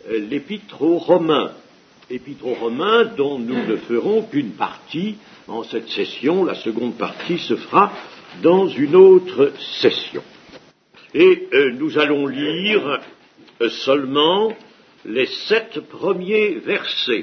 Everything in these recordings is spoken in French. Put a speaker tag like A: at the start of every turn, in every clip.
A: l'Épître aux Romains. Épître aux Romains dont nous ne ferons qu'une partie en cette session. La seconde partie se fera dans une autre session. Et nous allons lire seulement les 7 premiers versets.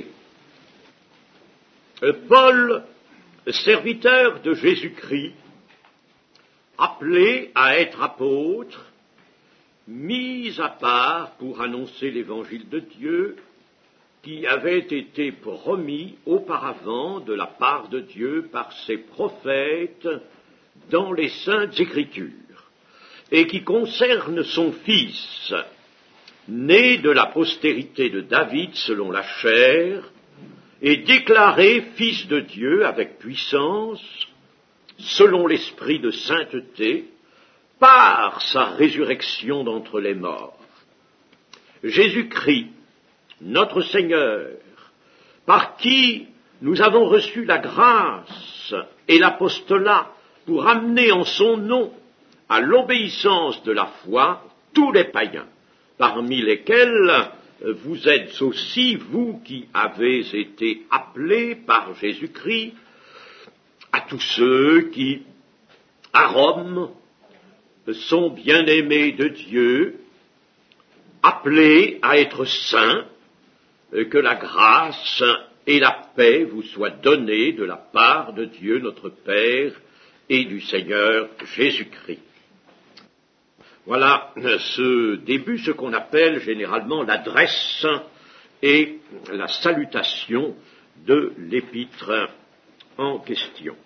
A: Paul, serviteur de Jésus-Christ, appelé à être apôtre, mis à part pour annoncer l'évangile de Dieu, qui avait été promis auparavant de la part de Dieu par ses prophètes dans les Saintes Écritures, et qui concerne son Fils, né de la postérité de David selon la chair, et déclaré Fils de Dieu avec puissance, selon l'esprit de sainteté, par sa résurrection d'entre les morts. Jésus-Christ, notre Seigneur, par qui nous avons reçu la grâce et l'apostolat pour amener en son nom à l'obéissance de la foi tous les païens, parmi lesquels vous êtes aussi, vous qui avez été appelés par Jésus-Christ, à tous ceux qui, à Rome, sont bien-aimés de Dieu, appelés à être saints, que la grâce et la paix vous soient données de la part de Dieu notre Père et du Seigneur Jésus-Christ. Voilà ce début, ce qu'on appelle généralement l'adresse et la salutation de l'épître en question.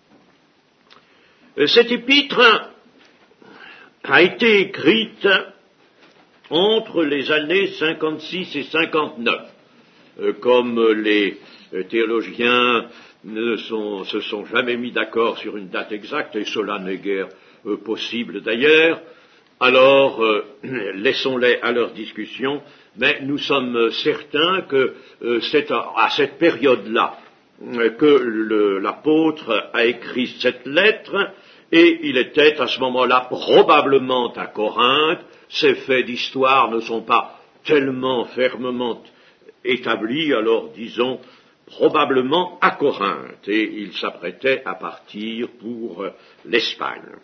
A: Cette épître a été écrite entre les années 56 et 59. Comme les théologiens ne se sont jamais mis d'accord sur une date exacte, et cela n'est guère possible d'ailleurs, alors laissons-les à leur discussion, mais nous sommes certains que c'est à cette période-là que l'apôtre a écrit cette lettre, et il était à ce moment-là probablement à Corinthe. Ces faits d'histoire ne sont pas tellement fermement établis, alors disons probablement à Corinthe, et il s'apprêtait à partir pour l'Espagne.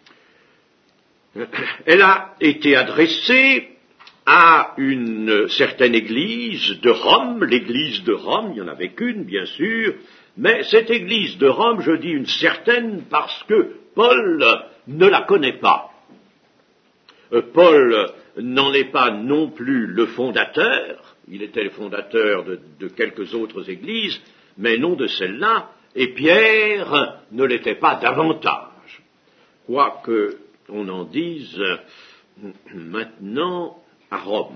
A: Elle a été adressée à une certaine église de Rome, l'église de Rome, il n'y en avait qu'une bien sûr, mais cette église de Rome, je dis une certaine parce que Paul ne la connaît pas. Paul n'en est pas non plus le fondateur, il était le fondateur de quelques autres églises, mais non de celle-là, et Pierre ne l'était pas davantage, quoique on en dise maintenant à Rome.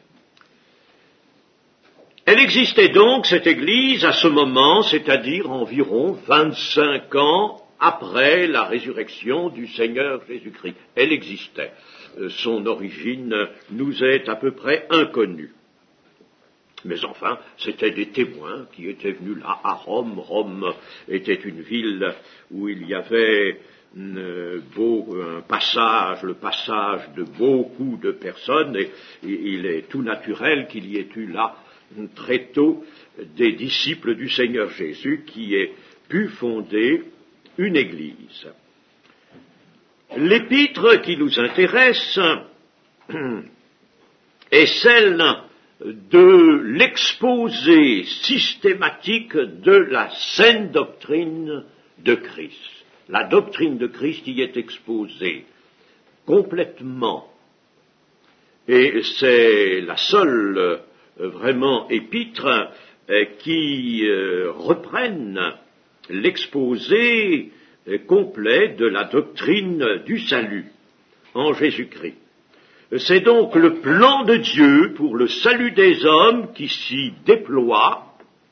A: Elle existait donc, cette église, à ce moment, c'est-à-dire environ 25 ans après la résurrection du Seigneur Jésus-Christ. Elle existait. Son origine nous est à peu près inconnue. Mais enfin, c'était des témoins qui étaient venus là, à Rome. Rome était une ville où il y avait le passage de beaucoup de personnes, et il est tout naturel qu'il y ait eu là, très tôt, des disciples du Seigneur Jésus qui aient pu fonder une église. L'épître qui nous intéresse est celle de l'exposé systématique de la saine doctrine de Christ. La doctrine de Christ y est exposée complètement, et c'est la seule vraiment épître qui reprenne l'exposé complet de la doctrine du salut en Jésus-Christ. C'est donc le plan de Dieu pour le salut des hommes qui s'y déploie,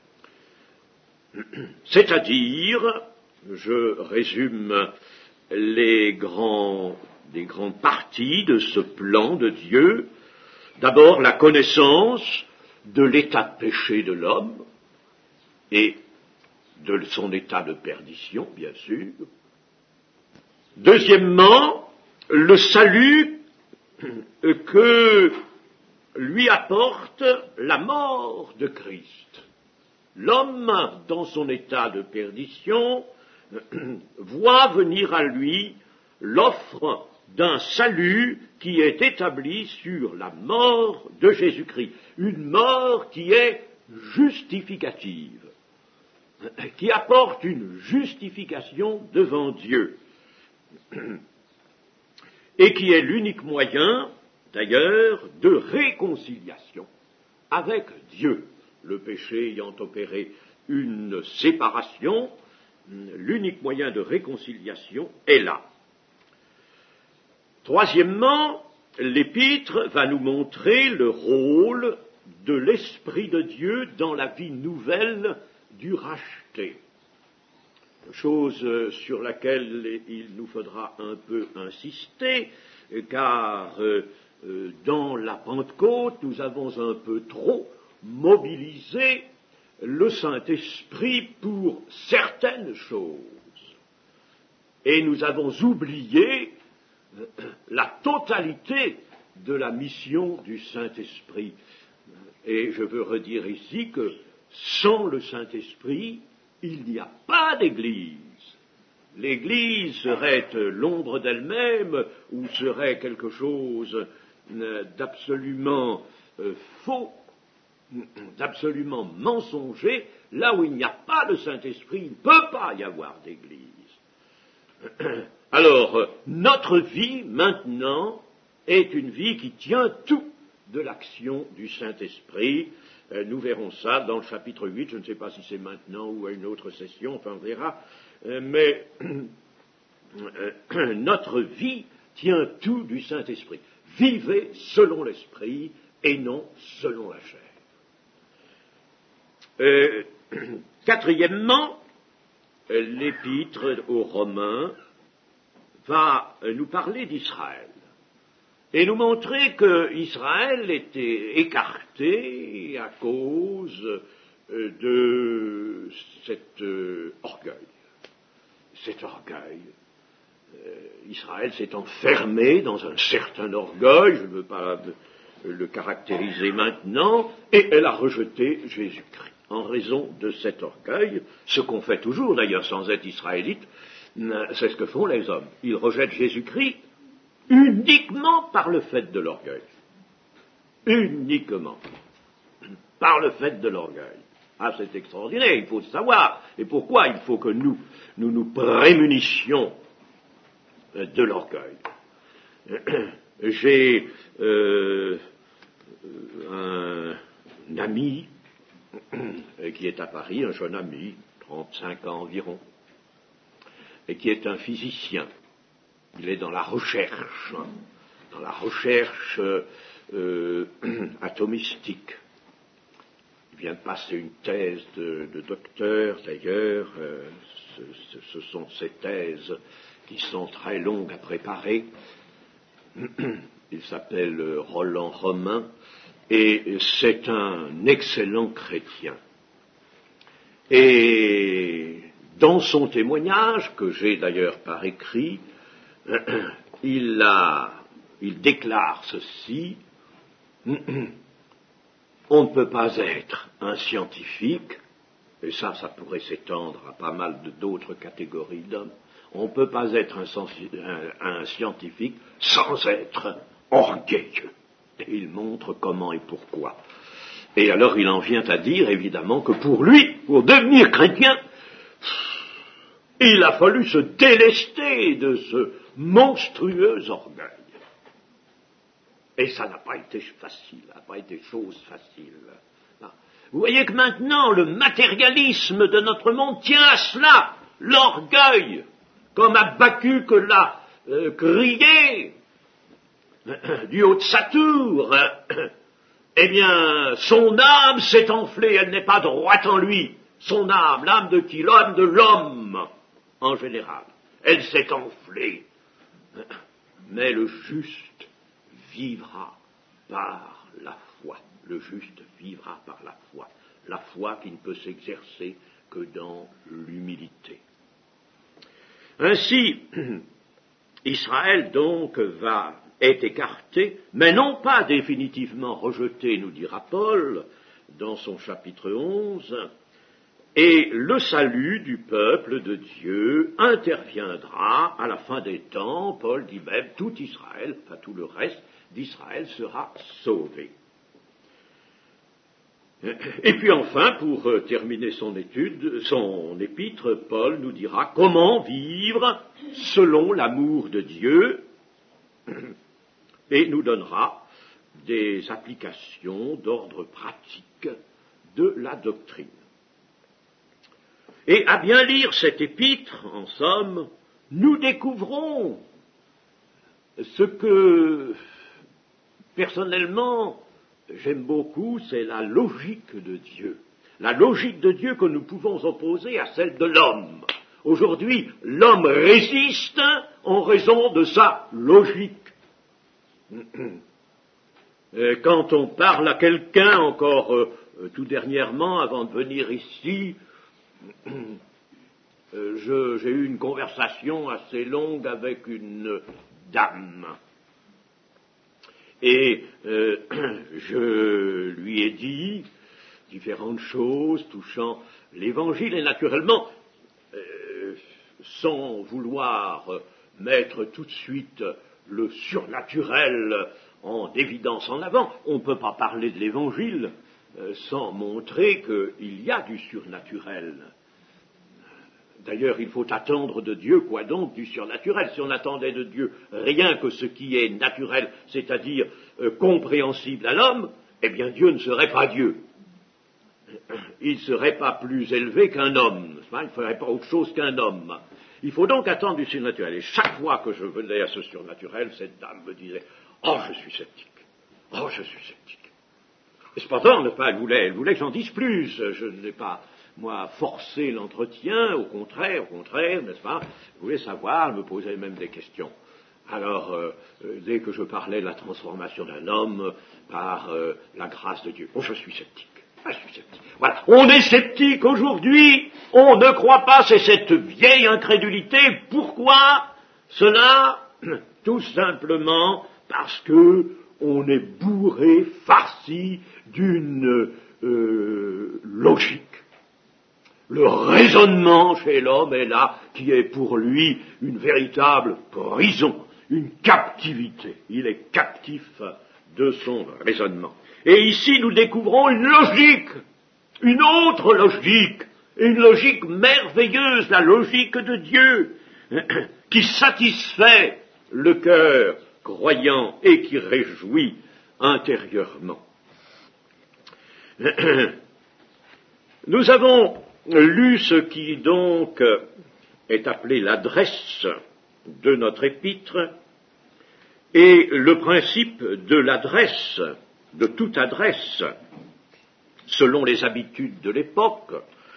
A: c'est-à-dire, je résume les grandes parties de ce plan de Dieu, d'abord la connaissance de l'état de péché de l'homme et de son état de perdition, bien sûr. Deuxièmement, le salut que lui apporte la mort de Christ. L'homme, dans son état de perdition, voit venir à lui l'offre d'un salut qui est établi sur la mort de Jésus-Christ, une mort qui est justificative, qui apporte une justification devant Dieu, et qui est l'unique moyen, d'ailleurs, de réconciliation avec Dieu. Le péché ayant opéré une séparation, l'unique moyen de réconciliation est là. Troisièmement, l'Épître va nous montrer le rôle de l'Esprit de Dieu dans la vie nouvelle du racheté, chose sur laquelle il nous faudra un peu insister, car dans la Pentecôte, nous avons un peu trop mobilisé le Saint-Esprit pour certaines choses, et nous avons oublié la totalité de la mission du Saint-Esprit. Et je veux redire ici que sans le Saint-Esprit, il n'y a pas d'Église. L'Église serait l'ombre d'elle-même ou serait quelque chose d'absolument faux, d'absolument mensonger. Là où il n'y a pas de Saint-Esprit, il ne peut pas y avoir d'Église. Alors, notre vie, maintenant, est une vie qui tient tout de l'action du Saint-Esprit. Nous verrons ça dans le chapitre 8, je ne sais pas si c'est maintenant ou à une autre session, enfin on verra, mais notre vie tient tout du Saint-Esprit. Vivez selon l'Esprit et non selon la chair. Quatrièmement, l'Épître aux Romains va nous parler d'Israël et nous montrer que Israël était écarté à cause de cet orgueil. Cet orgueil. Israël s'est enfermé dans un certain orgueil, je ne veux pas le caractériser maintenant, et elle a rejeté Jésus-Christ. En raison de cet orgueil, ce qu'on fait toujours d'ailleurs sans être israélite, c'est ce que font les hommes. Ils rejettent Jésus-Christ uniquement par le fait de l'orgueil. Uniquement. Par le fait de l'orgueil. Ah, c'est extraordinaire, il faut le savoir. Et pourquoi il faut que nous prémunissions de l'orgueil. J'ai un ami qui est à Paris, un jeune ami, 35 ans environ, et qui est un physicien. Il est dans la recherche atomistique. Il vient de passer une thèse de docteur, d'ailleurs. Ce sont ces thèses qui sont très longues à préparer. Il s'appelle Roland Romain, et c'est un excellent chrétien. Et dans son témoignage, que j'ai d'ailleurs par écrit, il déclare ceci: on ne peut pas être un scientifique, et ça pourrait s'étendre à pas mal d'autres catégories d'hommes, on ne peut pas être un scientifique sans être orgueilleux. Et il montre comment et pourquoi. Et alors il en vient à dire, évidemment, que pour lui, pour devenir chrétien, il a fallu se délester de ce monstrueux orgueil. Et ça n'a pas été facile, ça n'a pas été chose facile. Vous voyez que maintenant, le matérialisme de notre monde tient à cela, l'orgueil, comme Habakkuk l'a crié du haut de sa tour. Eh bien, son âme s'est enflée, elle n'est pas droite en lui. Son âme, l'âme de qui? L'âme de l'homme, en général. Elle s'est enflée. Mais le juste vivra par la foi. Le juste vivra par la foi. La foi qui ne peut s'exercer que dans l'humilité. Ainsi, Israël donc va est écarté, mais non pas définitivement rejeté, nous dira Paul dans son chapitre 11, et le salut du peuple de Dieu interviendra à la fin des temps. Paul dit même tout Israël, enfin tout le reste d'Israël sera sauvé. Et puis enfin, pour terminer son épître, Paul nous dira comment vivre selon l'amour de Dieu, et nous donnera des applications d'ordre pratique de la doctrine. Et à bien lire cet épître, en somme, nous découvrons ce que, personnellement, j'aime beaucoup, c'est la logique de Dieu. La logique de Dieu que nous pouvons opposer à celle de l'homme. Aujourd'hui, l'homme résiste en raison de sa logique. Quand on parle à quelqu'un, encore tout dernièrement, avant de venir ici, j'ai eu une conversation assez longue avec une dame. Et je lui ai dit différentes choses touchant l'Évangile, et naturellement, sans vouloir mettre tout de suite le surnaturel en évidence en avant, on ne peut pas parler de l'Évangile sans montrer qu'il y a du surnaturel. D'ailleurs, il faut attendre de Dieu, quoi donc, du surnaturel. Si on attendait de Dieu rien que ce qui est naturel, c'est-à-dire compréhensible à l'homme, eh bien Dieu ne serait pas Dieu. Il ne serait pas plus élevé qu'un homme. Il ne ferait pas autre chose qu'un homme. Il faut donc attendre du surnaturel. Et chaque fois que je venais à ce surnaturel, cette dame me disait « Oh, je suis sceptique. Oh, je suis sceptique. » Et cependant, elle voulait que j'en dise plus. Je n'ai pas, moi, forcé l'entretien, au contraire, n'est-ce pas? Elle voulait savoir, elle me posait même des questions. Alors, dès que je parlais de la transformation d'un homme par la grâce de Dieu, oh, je suis sceptique. Ah, je suis sceptique. Voilà, on est sceptique aujourd'hui, on ne croit pas, c'est cette vieille incrédulité. Pourquoi cela? Tout simplement parce que on est bourré, farci d'une logique. Le raisonnement chez l'homme est là, qui est pour lui une véritable prison, une captivité. Il est captif de son raisonnement. Et ici, nous découvrons une logique, une autre logique, une logique merveilleuse, la logique de Dieu, qui satisfait le cœur croyant et qui réjouit intérieurement. Nous avons lu ce qui donc est appelé l'adresse de notre épître, et le principe de l'adresse, de toute adresse, selon les habitudes de l'époque,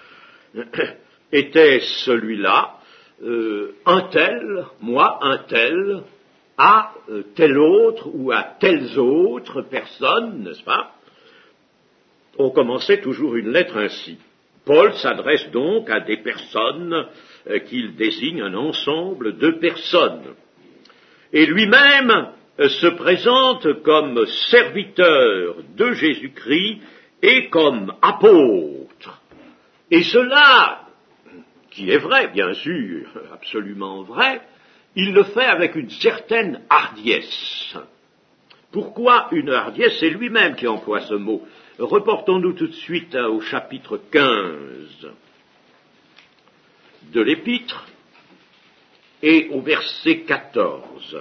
A: était celui-là, un tel, moi, un tel, à tel autre ou à telles autres personnes, n'est-ce pas? On commençait toujours une lettre ainsi. Paul s'adresse donc à des personnes qu'il désigne un ensemble de personnes. Et lui-même se présente comme serviteur de Jésus-Christ et comme apôtre. Et cela, qui est vrai, bien sûr, absolument vrai, il le fait avec une certaine hardiesse. Pourquoi une hardiesse? C'est lui-même qui emploie ce mot. Reportons-nous tout de suite au chapitre 15 de l'Épître et au verset 14.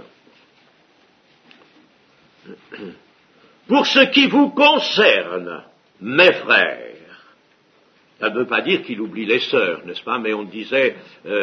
A: Pour ce qui vous concerne, mes frères, ça ne veut pas dire qu'il oublie les sœurs, n'est-ce pas, mais on disait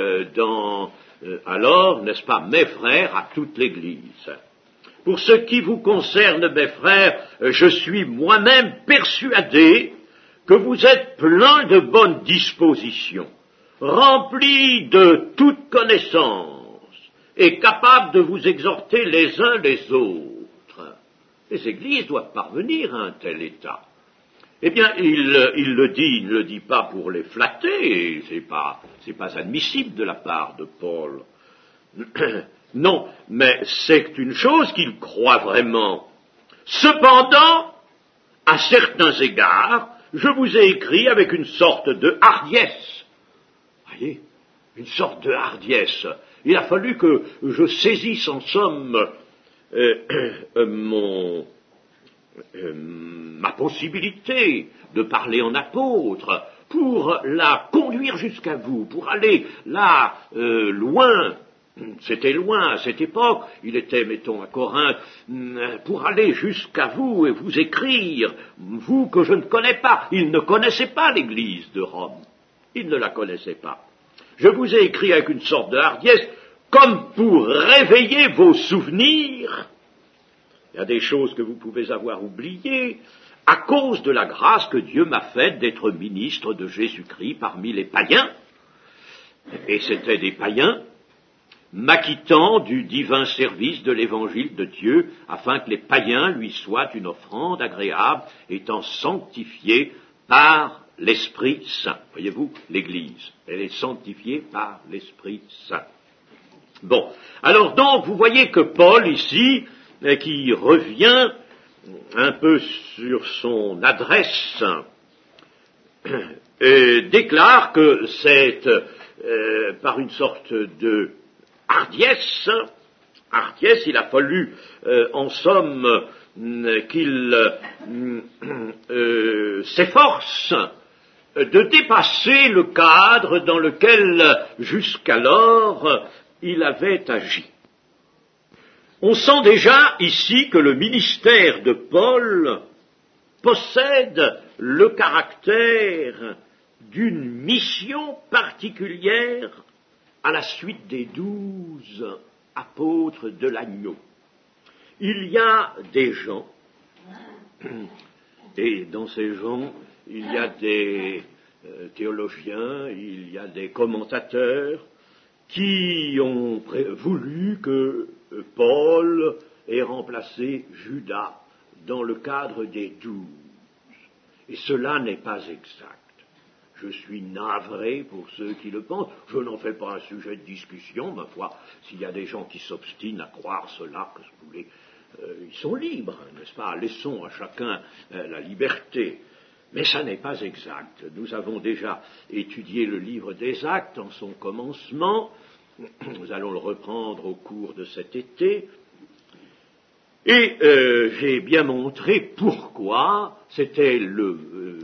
A: alors, n'est-ce pas, mes frères à toute l'Église. Pour ce qui vous concerne, mes frères, je suis moi-même persuadé que vous êtes pleins de bonnes dispositions, remplis de toute connaissance et capables de vous exhorter les uns les autres. Les églises doivent parvenir à un tel état. Eh bien, il ne le dit pas pour les flatter, et c'est pas admissible de la part de Paul. Non, mais c'est une chose qu'il croit vraiment. Cependant, à certains égards, je vous ai écrit avec une sorte de hardiesse. Voyez, une sorte de hardiesse. Il a fallu que je saisisse en somme ma possibilité de parler en apôtre pour la conduire jusqu'à vous, pour aller là loin. C'était loin à cette époque, il était, mettons, à Corinthe, pour aller jusqu'à vous et vous écrire, vous que je ne connais pas. Il ne connaissait pas l'Église de Rome, il ne la connaissait pas. Je vous ai écrit avec une sorte de hardiesse, comme pour réveiller vos souvenirs. Il y a des choses que vous pouvez avoir oubliées, à cause de la grâce que Dieu m'a faite d'être ministre de Jésus-Christ parmi les païens, et c'étaient des païens, m'acquittant du divin service de l'évangile de Dieu, afin que les païens lui soient une offrande agréable, étant sanctifiés par l'Esprit Saint. Voyez-vous, l'Église, elle est sanctifiée par l'Esprit Saint. Bon, alors donc, vous voyez que Paul, ici, qui revient un peu sur son adresse, déclare que c'est par une sorte de hardiesse, il a fallu, en somme, qu'il s'efforce de dépasser le cadre dans lequel jusqu'alors il avait agi. On sent déjà ici que le ministère de Paul possède le caractère d'une mission particulière à la suite des 12 apôtres de l'agneau. Il y a des gens, et dans ces gens, il y a des théologiens, il y a des commentateurs qui ont voulu que Paul ait remplacé Judas dans le cadre des 12. Et cela n'est pas exact. Je suis navré pour ceux qui le pensent. Je n'en fais pas un sujet de discussion, ma foi. S'il y a des gens qui s'obstinent à croire cela, que vous voulez, ils sont libres, n'est-ce pas? Laissons à chacun la liberté. Mais ça n'est pas exact. Nous avons déjà étudié le livre des Actes en son commencement. Nous allons le reprendre au cours de cet été. Et j'ai bien montré pourquoi c'était le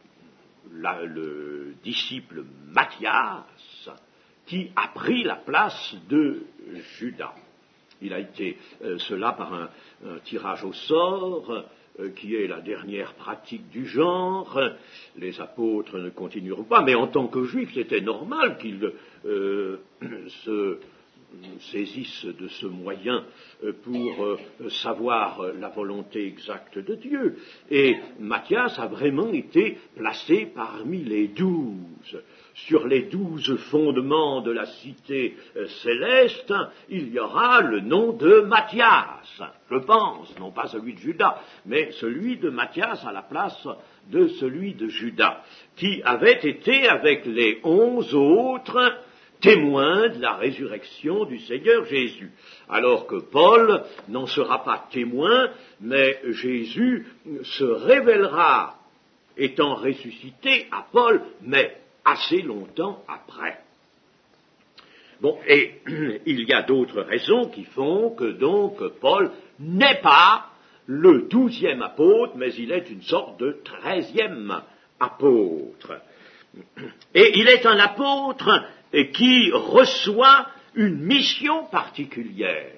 A: disciple Matthias qui a pris la place de Judas. Il a été cela par un tirage au sort, qui est la dernière pratique du genre. Les apôtres ne continueront pas, mais en tant que juifs, c'était normal qu'ils se saisissent de ce moyen pour savoir la volonté exacte de Dieu. Et Matthias a vraiment été placé parmi les 12. Sur les 12 fondements de la cité céleste, il y aura le nom de Matthias, je pense, non pas celui de Judas, mais celui de Matthias à la place de celui de Judas, qui avait été avec les 11 autres témoin de la résurrection du Seigneur Jésus, alors que Paul n'en sera pas témoin, mais Jésus se révélera étant ressuscité à Paul, mais assez longtemps après. Bon, et il y a d'autres raisons qui font que donc Paul n'est pas le 12e apôtre, mais il est une sorte de 13e apôtre. Et il est un apôtre qui reçoit une mission particulière.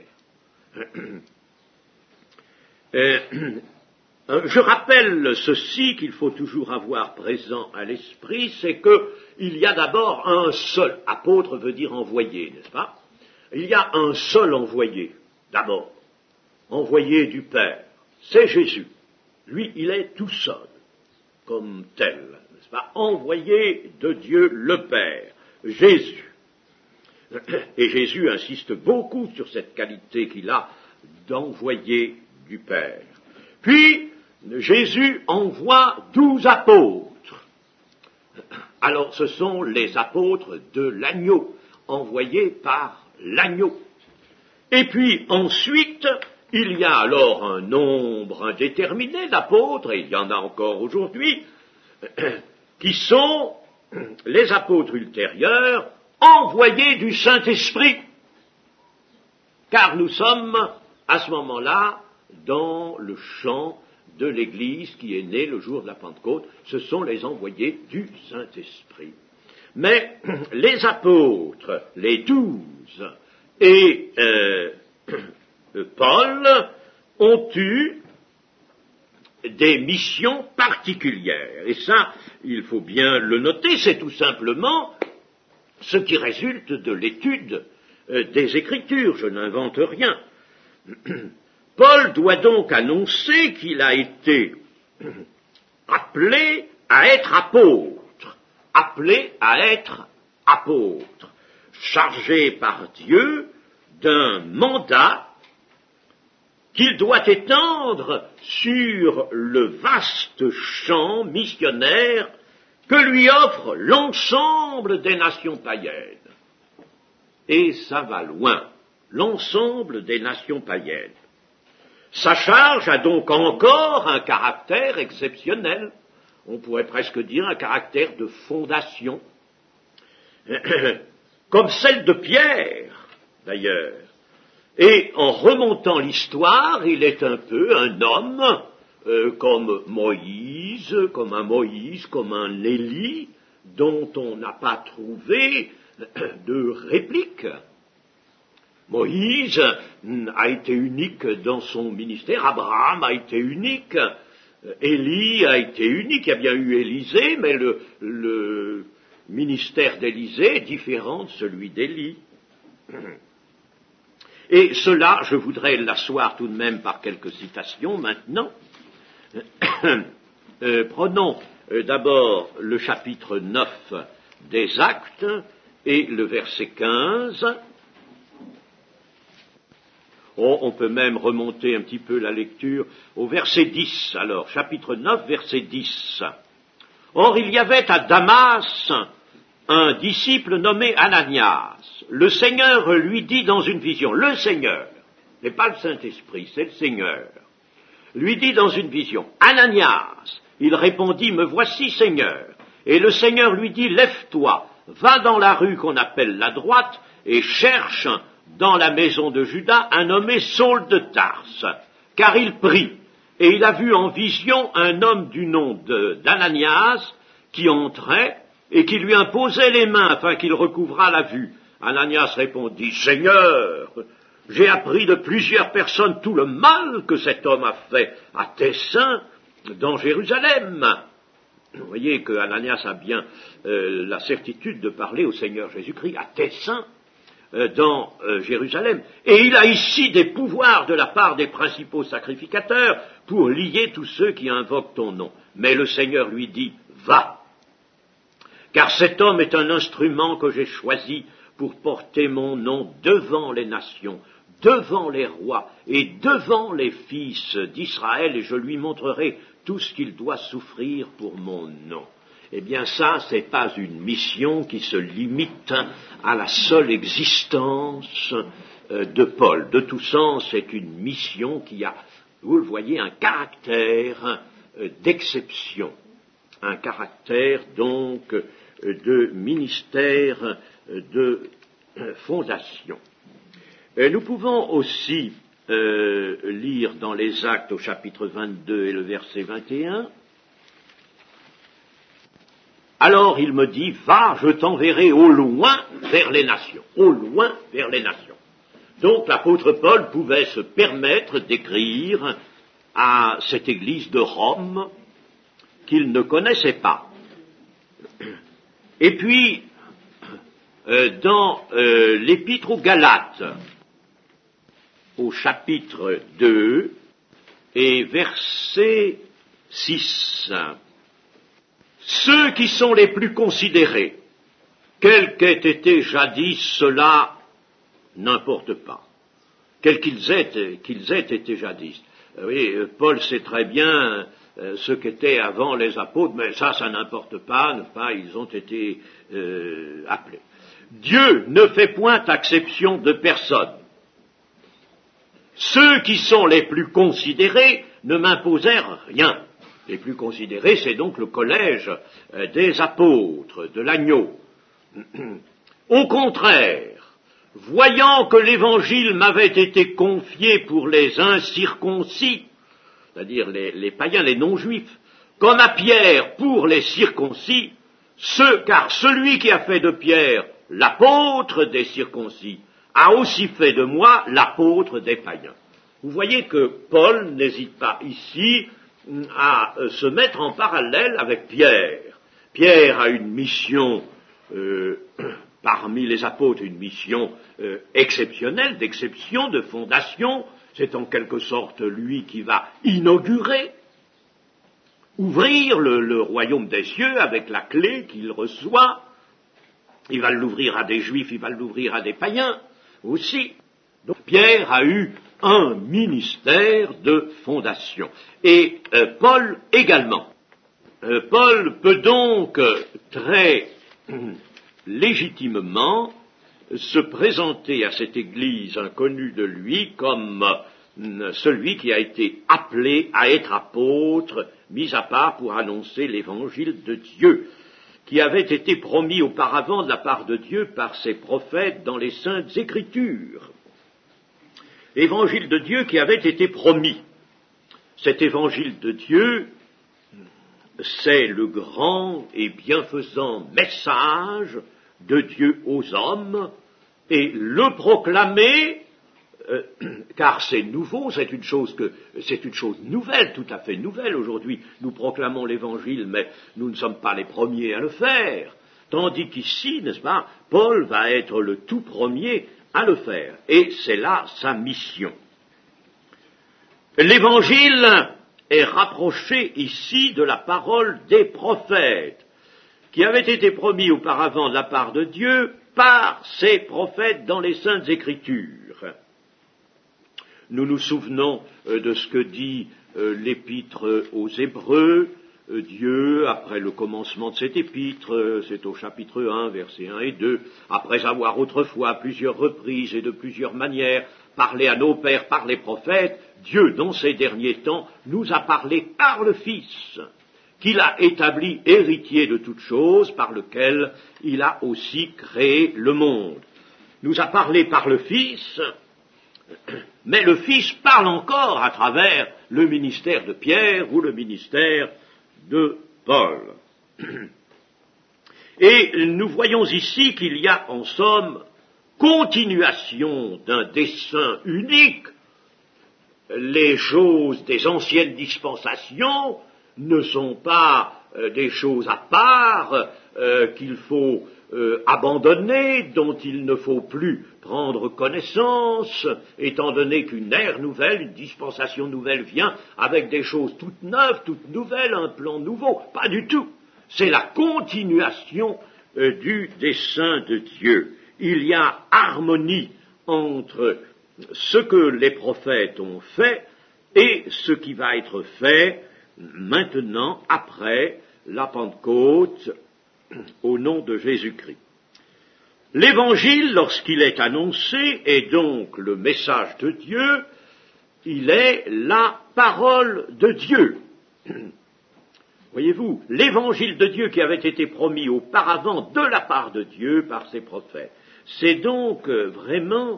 A: Je rappelle ceci qu'il faut toujours avoir présent à l'esprit, c'est qu'il y a d'abord un seul, apôtre veut dire envoyé, n'est-ce pas? Il y a un seul envoyé, d'abord, envoyé du Père, c'est Jésus. Lui, il est tout seul, comme tel, n'est-ce pas? Envoyé de Dieu le Père. Jésus. Et Jésus insiste beaucoup sur cette qualité qu'il a d'envoyé du Père. Puis, Jésus envoie 12 apôtres. Alors, ce sont les apôtres de l'agneau, envoyés par l'agneau. Et puis ensuite, il y a alors un nombre indéterminé d'apôtres, et il y en a encore aujourd'hui, qui sont les apôtres ultérieurs envoyés du Saint-Esprit, car nous sommes à ce moment-là dans le champ de l'Église qui est née le jour de la Pentecôte. Ce sont les envoyés du Saint-Esprit. Mais les apôtres, les 12 et Paul ont eu des missions particulières. Et ça, il faut bien le noter, c'est tout simplement ce qui résulte de l'étude des Écritures. Je n'invente rien. Paul doit donc annoncer qu'il a été appelé à être apôtre, chargé par Dieu d'un mandat qu'il doit étendre sur le vaste champ missionnaire que lui offre l'ensemble des nations païennes. Et ça va loin, l'ensemble des nations païennes. Sa charge a donc encore un caractère exceptionnel, on pourrait presque dire un caractère de fondation, comme celle de Pierre, d'ailleurs. Et en remontant l'histoire, il est un peu un homme comme Moïse, comme un Élie, dont on n'a pas trouvé de réplique. Moïse a été unique dans son ministère, Abraham a été unique, Élie a été unique, il y a bien eu Élisée, mais le ministère d'Élisée est différent de celui d'Élie. Et cela, je voudrais l'asseoir tout de même par quelques citations maintenant. Prenons d'abord le chapitre 9 des Actes et le verset 15. On peut même remonter un petit peu la lecture au verset 10, alors, chapitre 9, verset 10. Or, il y avait à Damas un disciple nommé Ananias. Le Seigneur lui dit dans une vision, le Seigneur, mais pas le Saint-Esprit, c'est le Seigneur, lui dit dans une vision, Ananias. Il répondit, me voici, Seigneur. Et le Seigneur lui dit, lève-toi, va dans la rue qu'on appelle la droite, et cherche dans la maison de Judas un nommé Saul de Tarse, car il prie, et il a vu en vision un homme du nom d'Ananias qui entrait et qui lui imposait les mains afin qu'il recouvrât la vue. Ananias répondit, Seigneur, j'ai appris de plusieurs personnes tout le mal que cet homme a fait à tes saints dans Jérusalem. Vous voyez que Ananias a bien la certitude de parler au Seigneur Jésus-Christ, à tes saints dans Jérusalem. Et il a ici des pouvoirs de la part des principaux sacrificateurs pour lier tous ceux qui invoquent ton nom. Mais le Seigneur lui dit, va, car cet homme est un instrument que j'ai choisi pour porter mon nom devant les nations, devant les rois et devant les fils d'Israël, et je lui montrerai tout ce qu'il doit souffrir pour mon nom. Eh bien ça, c'est pas une mission qui se limite à la seule existence de Paul. De tout sens, c'est une mission qui a, vous le voyez, un caractère d'exception, un caractère donc de ministère de fondation. Nous pouvons aussi lire dans les Actes au chapitre 22 et le verset 21. Alors il me dit, va, je t'enverrai au loin vers les nations. Au loin vers les nations. Donc l'apôtre Paul pouvait se permettre d'écrire à cette église de Rome qu'il ne connaissait pas. Et puis, dans l'épître aux Galates, au chapitre 2 et verset 6, ceux qui sont les plus considérés, quels qu'aient été jadis, cela n'importe pas. Quels qu'ils aient été jadis. Oui, Paul sait très bien ce qu'étaient avant les apôtres, mais ça n'importe pas, ils ont été appelés. Dieu ne fait point exception de personne. Ceux qui sont les plus considérés ne m'imposèrent rien. Les plus considérés, c'est donc le collège des apôtres, de l'agneau. Au contraire, voyant que l'évangile m'avait été confié pour les incirconcis, c'est-à-dire les païens, les non-juifs, comme à Pierre pour les circoncis, car celui qui a fait de Pierre l'apôtre des circoncis a aussi fait de moi l'apôtre des païens. Vous voyez que Paul n'hésite pas ici à se mettre en parallèle avec Pierre. Pierre a une mission, parmi les apôtres, une mission exceptionnelle, d'exception, de fondation. C'est en quelque sorte lui qui va inaugurer, ouvrir le royaume des cieux avec la clé qu'il reçoit. Il va l'ouvrir à des juifs, il va l'ouvrir à des païens aussi. Donc Pierre a eu un ministère de fondation. Et Paul également. Paul peut donc très légitimement se présenter à cette Église inconnue de lui comme celui qui a été appelé à être apôtre, mis à part pour annoncer l'évangile de Dieu, qui avait été promis auparavant de la part de Dieu par ses prophètes dans les Saintes Écritures. Évangile de Dieu qui avait été promis. Cet évangile de Dieu, c'est le grand et bienfaisant message de Dieu aux hommes, et le proclamer, car c'est nouveau, c'est une chose nouvelle, tout à fait nouvelle aujourd'hui. Nous proclamons l'évangile, mais nous ne sommes pas les premiers à le faire. Tandis qu'ici, n'est-ce pas, Paul va être le tout premier à le faire, et c'est là sa mission. L'évangile est rapproché ici de la parole des prophètes, qui avait été promis auparavant de la part de Dieu par ses prophètes dans les Saintes Écritures. Nous nous souvenons de ce que dit l'épître aux Hébreux. Dieu, après le commencement de cet épître, c'est au chapitre 1, versets 1 et 2, après avoir autrefois à plusieurs reprises et de plusieurs manières parlé à nos pères par les prophètes, Dieu, dans ces derniers temps, nous a parlé par le Fils, qu'il a établi héritier de toutes choses, par lequel il a aussi créé le monde. Nous a parlé par le Fils, mais le Fils parle encore à travers le ministère de Pierre ou le ministère de Paul. Et nous voyons ici qu'il y a en somme continuation d'un dessein unique. Les choses des anciennes dispensations ne sont pas des choses à part qu'il faut abandonner, dont il ne faut plus prendre connaissance, étant donné qu'une ère nouvelle, une dispensation nouvelle vient avec des choses toutes neuves, toutes nouvelles, un plan nouveau. Pas du tout. C'est la continuation du dessein de Dieu. Il y a harmonie entre ce que les prophètes ont fait et ce qui va être fait maintenant, après la Pentecôte, au nom de Jésus-Christ. L'Évangile, lorsqu'il est annoncé, est donc le message de Dieu, il est la parole de Dieu. Voyez-vous, l'Évangile de Dieu qui avait été promis auparavant de la part de Dieu par ses prophètes, c'est donc vraiment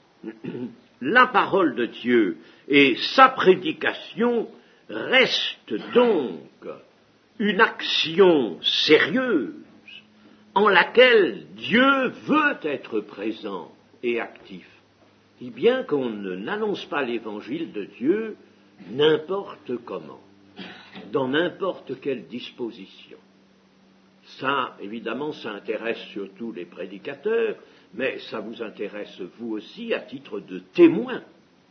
A: la parole de Dieu, et sa prédication reste donc une action sérieuse en laquelle Dieu veut être présent et actif. Et bien qu'on n'annonce pas l'évangile de Dieu n'importe comment, dans n'importe quelle disposition. Ça, évidemment, ça intéresse surtout les prédicateurs, mais ça vous intéresse vous aussi à titre de témoin.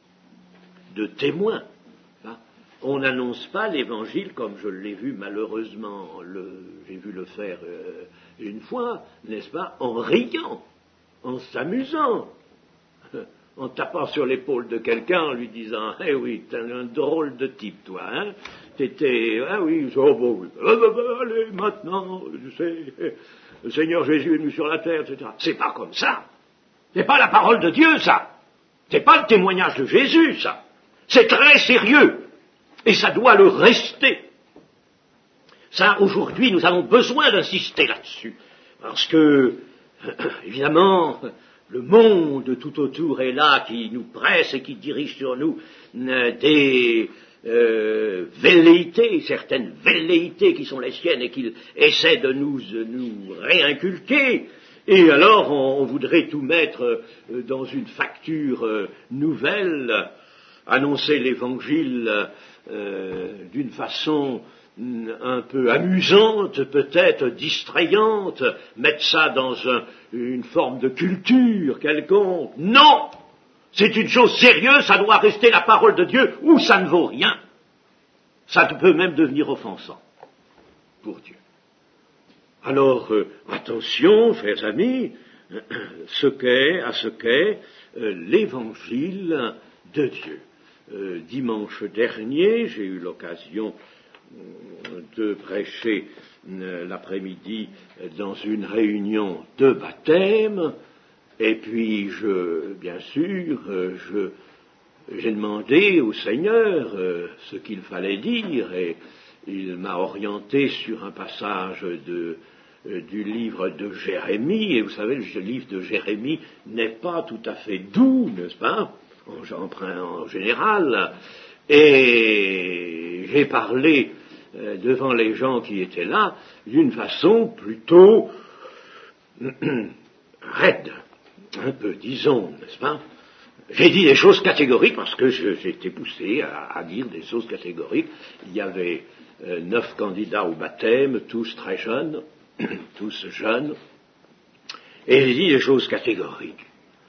A: De témoin. On n'annonce pas l'évangile comme je l'ai vu malheureusement, j'ai vu le faire une fois, n'est-ce pas, en riant, en s'amusant, en tapant sur l'épaule de quelqu'un, en lui disant « Eh oui, t'es un drôle de type, toi, hein, t'étais, ah oui, oh bon, allez, maintenant, je sais, le Seigneur Jésus est venu sur la terre, etc. » C'est pas comme ça. C'est pas la parole de Dieu, ça. C'est pas le témoignage de Jésus, ça. C'est très sérieux. Et ça doit le rester. Ça, aujourd'hui, nous avons besoin d'insister là-dessus. Parce que, évidemment, le monde tout autour est là, qui nous presse et qui dirige sur nous des velléités, certaines velléités qui sont les siennes et qu'il essaie de nous réinculquer. Et alors, on voudrait tout mettre dans une facture nouvelle, annoncer l'Évangile d'une façon un peu amusante, peut-être distrayante, mettre ça dans une forme de culture quelconque. Non! C'est une chose sérieuse, ça doit rester la parole de Dieu, ou ça ne vaut rien. Ça peut même devenir offensant pour Dieu. Alors, attention, frères amis, à ce qu'est l'Évangile de Dieu. Dimanche dernier, j'ai eu l'occasion de prêcher l'après-midi dans une réunion de baptême, et puis j'ai demandé au Seigneur ce qu'il fallait dire, et il m'a orienté sur un passage du livre de Jérémie, et vous savez, le livre de Jérémie n'est pas tout à fait doux, n'est-ce pas, en général, et j'ai parlé devant les gens qui étaient là d'une façon plutôt raide, un peu, disons, n'est-ce pas. J'ai dit des choses catégoriques parce que j'ai été poussé à dire des choses catégoriques. Il y avait 9 candidats au baptême, tous très jeunes, tous jeunes, et j'ai dit des choses catégoriques.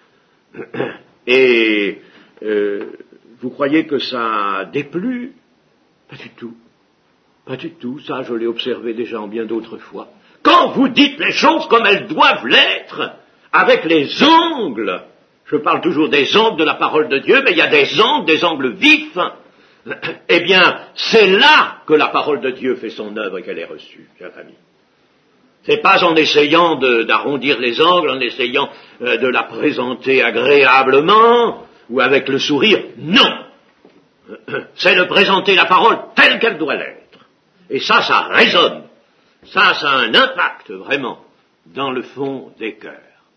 A: Et vous croyez que ça a déplu? Pas du tout. Pas du tout. Ça, je l'ai observé déjà en bien d'autres fois. Quand vous dites les choses comme elles doivent l'être, avec les angles, je parle toujours des angles de la parole de Dieu, mais il y a des angles vifs, eh bien, c'est là que la parole de Dieu fait son œuvre et qu'elle est reçue, chers amis. C'est pas en essayant d'arrondir les angles, en essayant de la présenter agréablement, ou avec le sourire, non! C'est de présenter la parole telle qu'elle doit l'être. Et ça résonne. Ça a un impact, vraiment, dans le fond des cœurs.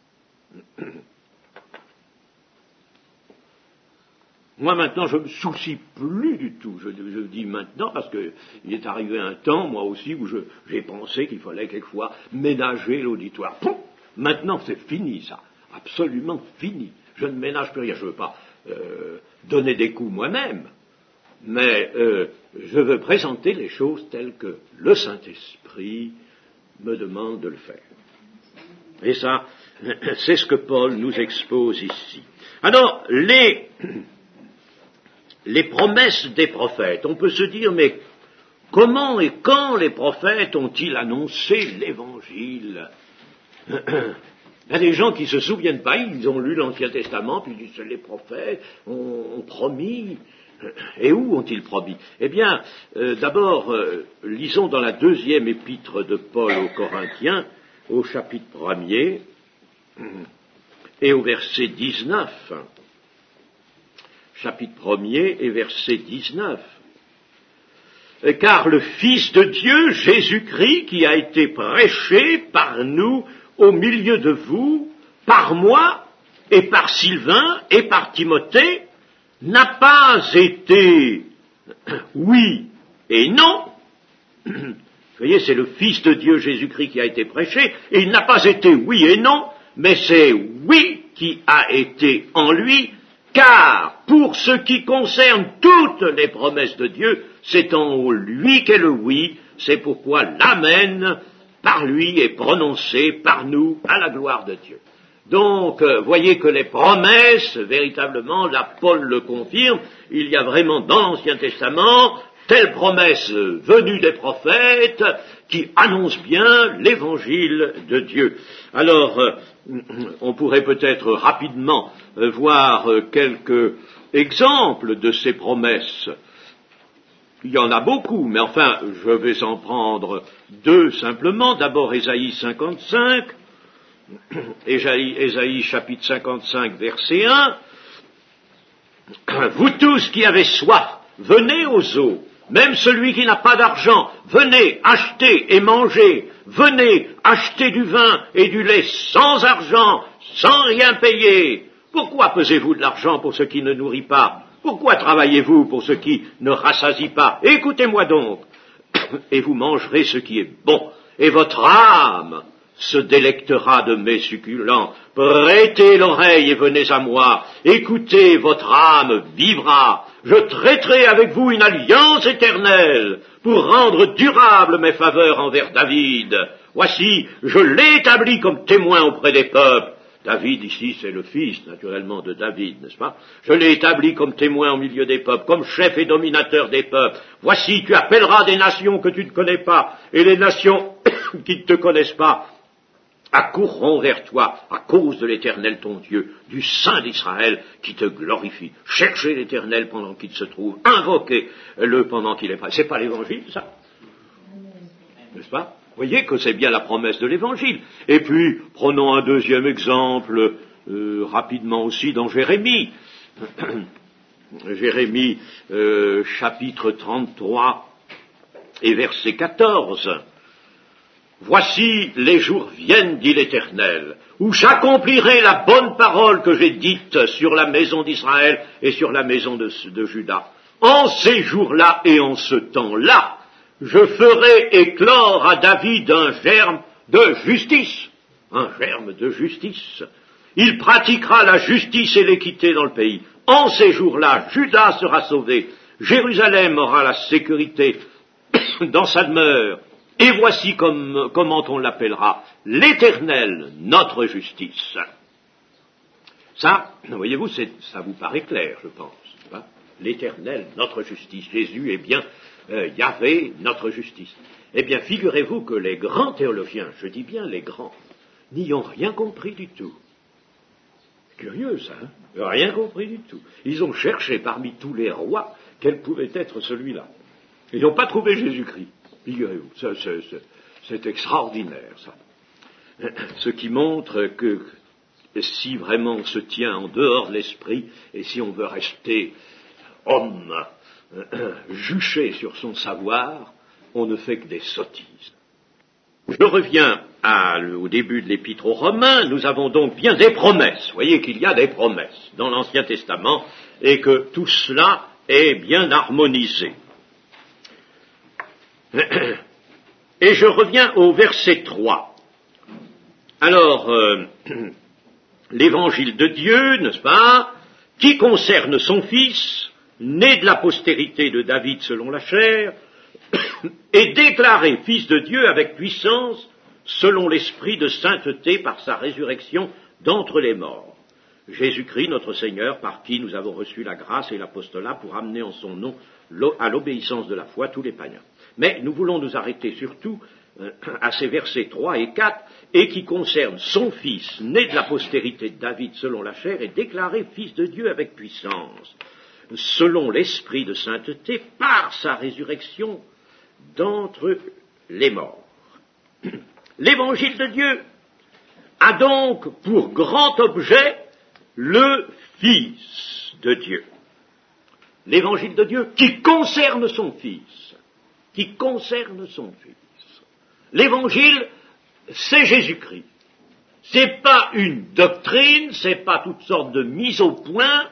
A: Moi, maintenant, je ne me soucie plus du tout. Je dis maintenant, parce qu'il est arrivé un temps, moi aussi, où j'ai pensé qu'il fallait quelquefois ménager l'auditoire. Pouf, maintenant, c'est fini, ça. Absolument fini. Je ne ménage plus rien. Je ne veux pas donner des coups moi-même, mais je veux présenter les choses telles que le Saint-Esprit me demande de le faire. Et ça, c'est ce que Paul nous expose ici. Alors, les promesses des prophètes, on peut se dire, mais comment et quand les prophètes ont-ils annoncé l'Évangile? Il y a des gens qui ne se souviennent pas, ils ont lu l'Ancien Testament, puis ils disent, les prophètes ont promis. Et où ont-ils promis? Eh bien, d'abord, lisons dans la 2e épître de Paul aux Corinthiens, au chapitre 1er, et au verset 19. Chapitre 1er et verset 19. Car le Fils de Dieu, Jésus-Christ, qui a été prêché par nous au milieu de vous, par moi, et par Sylvain, et par Timothée, n'a pas été oui et non. Vous voyez, c'est le Fils de Dieu Jésus-Christ qui a été prêché, et il n'a pas été oui et non, mais c'est oui qui a été en lui, car pour ce qui concerne toutes les promesses de Dieu, c'est en lui qu'est le oui, c'est pourquoi l'amen par lui est prononcé par nous à la gloire de Dieu. Donc, voyez que les promesses, véritablement, là, Paul le confirme, il y a vraiment dans l'Ancien Testament telle promesse venue des prophètes qui annonce bien l'Évangile de Dieu. Alors, on pourrait peut-être rapidement voir quelques exemples de ces promesses. Il y en a beaucoup, mais enfin, je vais en prendre 2 simplement. D'abord, Ésaïe 55. Ésaïe chapitre 55, verset 1, Vous tous qui avez soif, venez aux eaux. Même celui qui n'a pas d'argent, venez acheter et manger. Venez acheter du vin et du lait sans argent, sans rien payer. Pourquoi pesez-vous de l'argent pour ce qui ne nourrit pas? Pourquoi travaillez-vous pour ce qui ne rassasie pas? Écoutez-moi donc, et vous mangerez ce qui est bon, et votre âme se délectera de mes succulents. Prêtez l'oreille et venez à moi. Écoutez, votre âme vivra. Je traiterai avec vous une alliance éternelle pour rendre durables mes faveurs envers David. Voici, je l'ai établi comme témoin auprès des peuples. David, ici, c'est le fils, naturellement, de David, n'est-ce pas? Je l'ai établi comme témoin au milieu des peuples, comme chef et dominateur des peuples. Voici, tu appelleras des nations que tu ne connais pas, et les nations qui ne te connaissent pas accourront vers toi à cause de l'Éternel ton Dieu, du Saint d'Israël qui te glorifie. Cherchez l'Éternel pendant qu'il se trouve, invoquez-le pendant qu'il est prêt. C'est pas l'Évangile, ça? N'est-ce pas? Voyez que c'est bien la promesse de l'Évangile. Et puis, prenons un deuxième exemple, rapidement aussi, dans Jérémie. Jérémie, chapitre 33 et verset 14. Voici, les jours viennent, dit l'Éternel, où j'accomplirai la bonne parole que j'ai dite sur la maison d'Israël et sur la maison de Juda. En ces jours-là et en ce temps-là, je ferai éclore à David un germe de justice. Un germe de justice. Il pratiquera la justice et l'équité dans le pays. En ces jours-là, Juda sera sauvé. Jérusalem aura la sécurité dans sa demeure. Et voici comment on l'appellera, l'Éternel, notre justice. Ça, voyez-vous, ça vous paraît clair, je pense. Hein? L'Éternel, notre justice. Jésus est bien Yahvé, notre justice. Eh bien, figurez-vous que les grands théologiens, je dis bien les grands, n'y ont rien compris du tout. Curieux, ça, hein? Rien compris du tout. Ils ont cherché parmi tous les rois quel pouvait être celui-là. Ils n'ont pas trouvé Jésus-Christ. Figurez-vous, c'est extraordinaire, ça. Ce qui montre que si vraiment on se tient en dehors de l'esprit, et si on veut rester homme, juché sur son savoir, on ne fait que des sottises. Je reviens au début de l'Épître aux Romains, nous avons donc bien des promesses. Vous voyez qu'il y a des promesses dans l'Ancien Testament, et que tout cela est bien harmonisé. Et je reviens au verset 3. Alors, l'évangile de Dieu, n'est-ce pas, qui concerne son fils, né de la postérité de David selon la chair, est déclaré fils de Dieu avec puissance selon l'esprit de sainteté par sa résurrection d'entre les morts. Jésus-Christ, notre Seigneur, par qui nous avons reçu la grâce et l'apostolat pour amener en son nom à l'obéissance de la foi tous les païens. Mais nous voulons nous arrêter surtout à ces versets 3 et 4, et qui concernent son fils, né de la postérité de David selon la chair, et déclaré fils de Dieu avec puissance, selon l'esprit de sainteté, par sa résurrection d'entre les morts. L'évangile de Dieu a donc pour grand objet le Fils de Dieu. L'évangile de Dieu qui concerne son Fils. Qui concerne son Fils. L'évangile, c'est Jésus-Christ. C'est pas une doctrine, c'est pas toutes sortes de mises au point,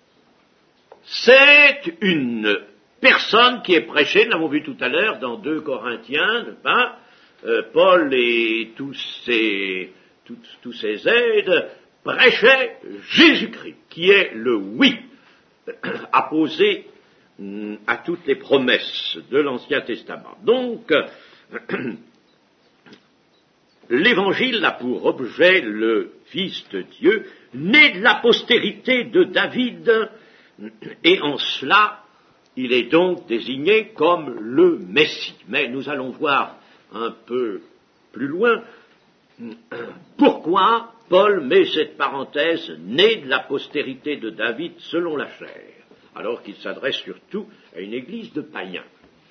A: c'est une personne qui est prêchée, nous l'avons vu tout à l'heure dans 2 Corinthiens, pas Paul et tous ses aides prêchaient Jésus-Christ, qui est le oui apposé à toutes les promesses de l'Ancien Testament. Donc, l'Évangile a pour objet le Fils de Dieu, né de la postérité de David, et en cela, il est donc désigné comme le Messie. Mais nous allons voir un peu plus loin pourquoi Paul met cette parenthèse, né de la postérité de David selon la chair, alors qu'il s'adresse surtout à une église de païens.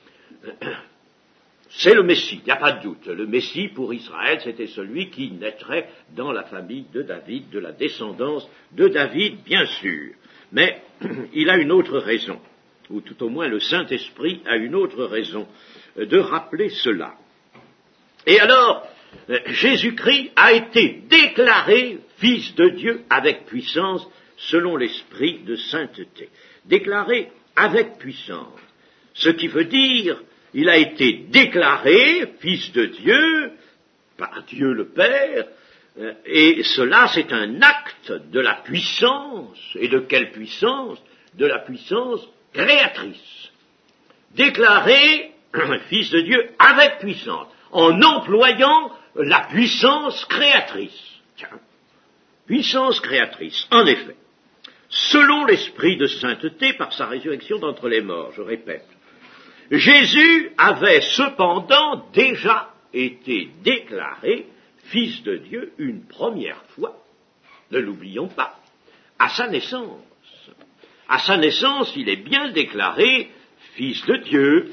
A: C'est le Messie, il n'y a pas de doute. Le Messie pour Israël, c'était celui qui naîtrait dans la famille de David, de la descendance de David, bien sûr. Mais il a une autre raison, ou tout au moins le Saint-Esprit a une autre raison de rappeler cela. Et alors, Jésus-Christ a été déclaré Fils de Dieu avec puissance selon l'Esprit de sainteté. Déclaré avec puissance. Ce qui veut dire, il a été déclaré Fils de Dieu par Dieu le Père, et cela c'est un acte de la puissance. Et de quelle puissance? De la puissance créatrice. Déclaré Fils de Dieu avec puissance, en employant la puissance créatrice. Tiens, puissance créatrice, en effet, selon l'Esprit de sainteté par sa résurrection d'entre les morts, je répète. Jésus avait cependant déjà été déclaré Fils de Dieu une première fois, ne l'oublions pas, à sa naissance. À sa naissance, il est bien déclaré Fils de Dieu.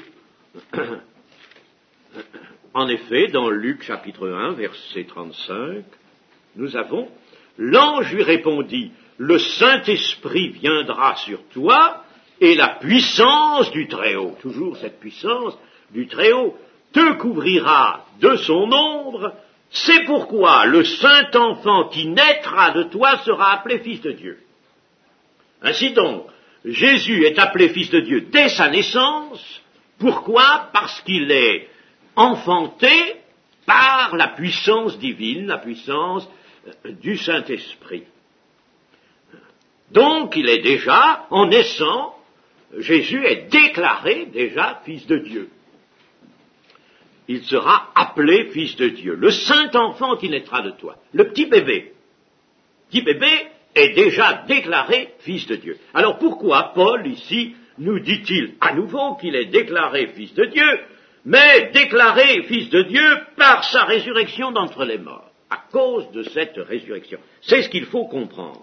A: En effet, dans Luc chapitre 1, verset 35, nous avons « L'ange lui répondit, le Saint-Esprit viendra sur toi, et la puissance du Très-Haut, toujours cette puissance du Très-Haut, te couvrira de son ombre, c'est pourquoi le Saint-Enfant qui naîtra de toi sera appelé Fils de Dieu. » Ainsi donc, Jésus est appelé Fils de Dieu dès sa naissance. Pourquoi? Parce qu'il est enfanté par la puissance divine, la puissance du Saint-Esprit. Donc il est déjà, en naissant, Jésus est déclaré déjà Fils de Dieu. Il sera appelé Fils de Dieu, le Saint-Enfant qui naîtra de toi, le petit bébé. Petit bébé est déjà déclaré Fils de Dieu. Alors pourquoi Paul ici nous dit-il à nouveau qu'il est déclaré Fils de Dieu, mais déclaré Fils de Dieu par sa résurrection d'entre les morts, à cause de cette résurrection? C'est ce qu'il faut comprendre.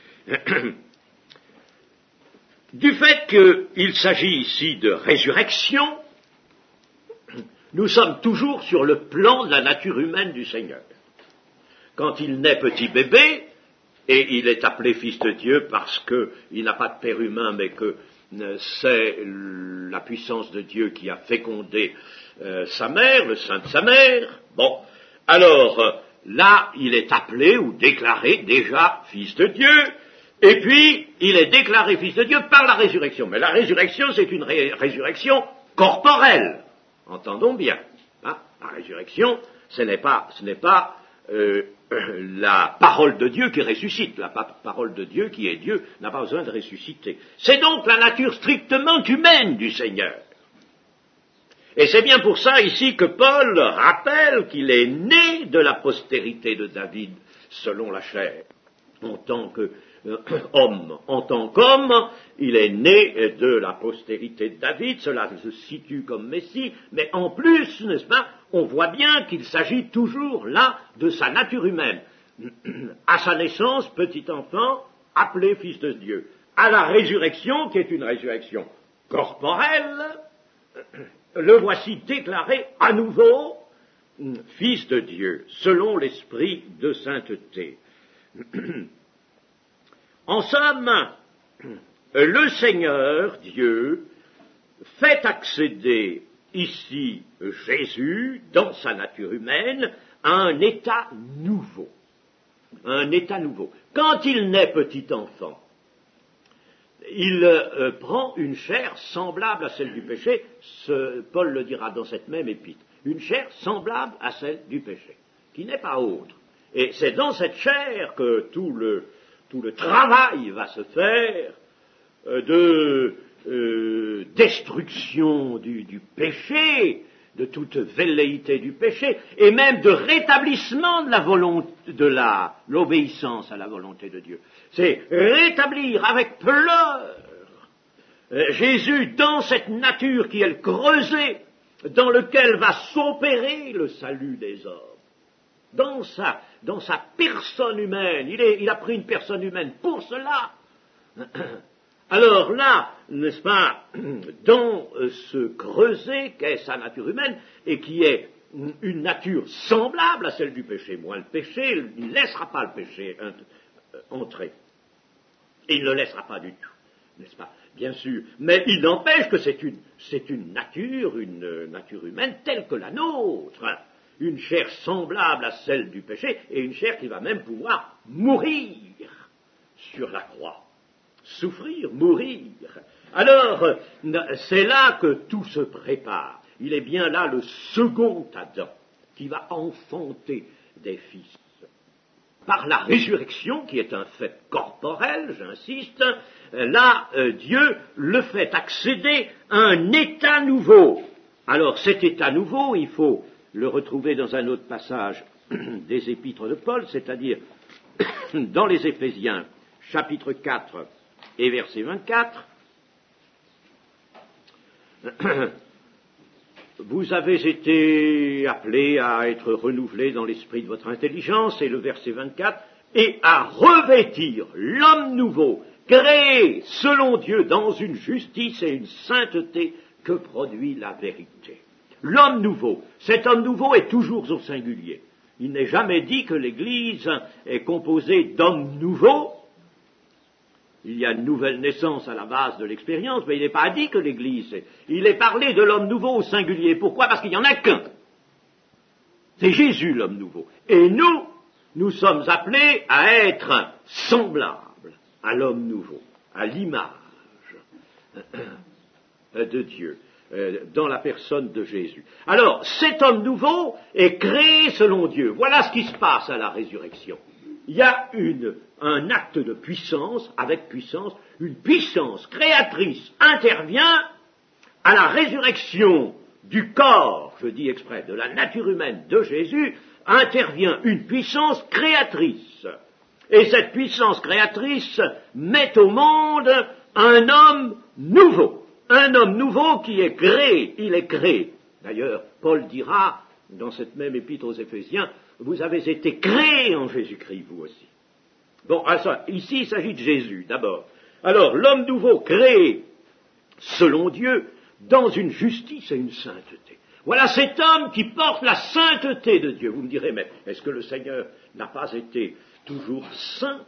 A: Du fait qu'il s'agit ici de résurrection, nous sommes toujours sur le plan de la nature humaine du Seigneur. Quand il naît petit bébé, et il est appelé Fils de Dieu parce qu'il n'a pas de père humain, mais que c'est la puissance de Dieu qui a fécondé sa mère, le sein de sa mère. Bon, alors là, il est appelé ou déclaré déjà Fils de Dieu, et puis il est déclaré Fils de Dieu par la résurrection. Mais la résurrection, c'est une résurrection corporelle, entendons bien. Hein, la résurrection, ce n'est pas la parole de Dieu qui ressuscite. La parole de Dieu qui est Dieu n'a pas besoin de ressusciter. C'est donc la nature strictement humaine du Seigneur. Et c'est bien pour ça ici que Paul rappelle qu'il est né de la postérité de David selon la chair. En tant qu'homme, en tant qu'homme, il est né de la postérité de David, cela se situe comme Messie, mais en plus, n'est-ce pas, on voit bien qu'il s'agit toujours là de sa nature humaine. À sa naissance, petit enfant, appelé Fils de Dieu. À la résurrection, qui est une résurrection corporelle, le voici déclaré à nouveau Fils de Dieu, selon l'Esprit de sainteté. En somme, le Seigneur, Dieu, fait accéder ici Jésus, dans sa nature humaine, à un état nouveau. Un état nouveau. Quand il naît petit enfant, il prend une chair semblable à celle du péché, Paul le dira dans cette même épître, une chair semblable à celle du péché, qui n'est pas autre. Et c'est dans cette chair que tout le travail va se faire de destruction du péché, de toute velléité du péché, et même de rétablissement de la volonté, de l'obéissance à la volonté de Dieu. C'est rétablir avec pleurs Jésus dans cette nature qui est le creuset dans lequel va s'opérer le salut des hommes. Dans sa personne humaine, il a pris une personne humaine pour cela. Alors là, n'est-ce pas, dans ce creuset qu'est sa nature humaine, et qui est une nature semblable à celle du péché, moins le péché, il ne laissera pas le péché entrer. Il ne le laissera pas du tout, n'est-ce pas? Bien sûr, mais il n'empêche que c'est une nature humaine telle que la nôtre, hein. Une chair semblable à celle du péché, et une chair qui va même pouvoir mourir sur la croix. Souffrir, mourir. Alors, c'est là que tout se prépare. Il est bien là le second Adam qui va enfanter des fils. Par la résurrection, qui est un fait corporel, j'insiste, là, Dieu le fait accéder à un état nouveau. Alors, cet état nouveau, il faut le retrouver dans un autre passage des épîtres de Paul, c'est-à-dire dans les Éphésiens, chapitre 4 et verset 24. Vous avez été appelés à être renouvelés dans l'esprit de votre intelligence, et le verset 24, et à revêtir l'homme nouveau, créé selon Dieu dans une justice et une sainteté que produit la vérité. L'homme nouveau, cet homme nouveau est toujours au singulier. Il n'est jamais dit que l'Église est composée d'hommes nouveaux. Il y a une nouvelle naissance à la base de l'expérience, mais il n'est pas dit que l'Église est. Il est parlé de l'homme nouveau au singulier. Pourquoi? Parce qu'il n'y en a qu'un. C'est Jésus l'homme nouveau. Et nous sommes appelés à être semblables à l'homme nouveau, à l'image de Dieu, dans la personne de Jésus. Alors, cet homme nouveau est créé selon Dieu. Voilà ce qui se passe à la résurrection. Il y a un acte de puissance, avec puissance, une puissance créatrice intervient à la résurrection du corps, je dis exprès, de la nature humaine de Jésus, intervient une puissance créatrice. Et cette puissance créatrice met au monde un homme nouveau qui est créé, il est créé. D'ailleurs, Paul dira, dans cette même épître aux Éphésiens, vous avez été créés en Jésus-Christ, vous aussi. Bon, alors, ici, il s'agit de Jésus, d'abord. Alors, l'homme nouveau créé selon Dieu, dans une justice et une sainteté. Voilà cet homme qui porte la sainteté de Dieu. Vous me direz, mais est-ce que le Seigneur n'a pas été toujours saint?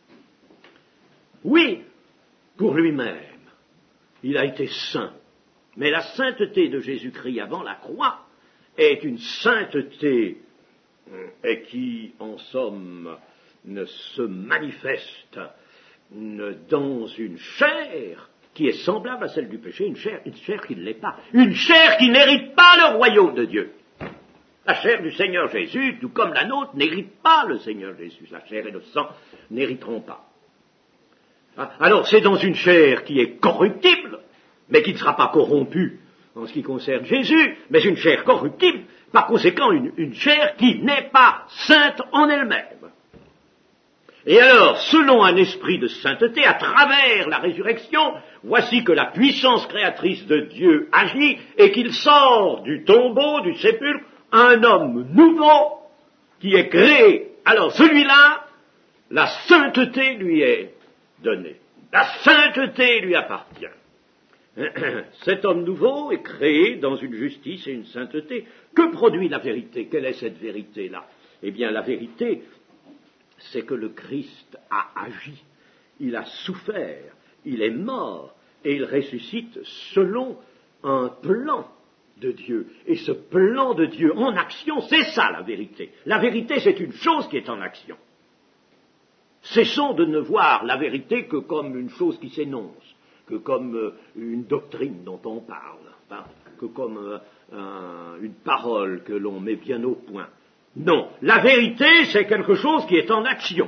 A: Oui, pour lui-même. Il a été saint. Mais la sainteté de Jésus-Christ avant la croix est une sainteté qui, en somme, se manifeste dans une chair qui est semblable à celle du péché, une chair qui ne l'est pas, une chair qui n'hérite pas le royaume de Dieu. La chair du Seigneur Jésus, tout comme la nôtre, n'hérite pas le Seigneur Jésus. La chair et le sang n'hériteront pas. Alors c'est dans une chair qui est corruptible, mais qui ne sera pas corrompue en ce qui concerne Jésus, mais une chair corruptible, par conséquent une chair qui n'est pas sainte en elle-même. Et alors, selon un esprit de sainteté, à travers la résurrection, voici que la puissance créatrice de Dieu agit et qu'il sort du tombeau, du sépulcre, un homme nouveau qui est créé. Alors celui-là, la sainteté lui est donnée. La sainteté lui appartient. Cet homme nouveau est créé dans une justice et une sainteté. Que produit la vérité? Quelle est cette vérité-là? Eh bien, la vérité, c'est que le Christ a agi, il a souffert, il est mort, et il ressuscite selon un plan de Dieu. Et ce plan de Dieu en action, c'est ça la vérité. La vérité, c'est une chose qui est en action. Cessons de ne voir la vérité que comme une chose qui s'énonce, que comme une doctrine dont on parle, que comme une parole que l'on met bien au point. Non, la vérité, c'est quelque chose qui est en action.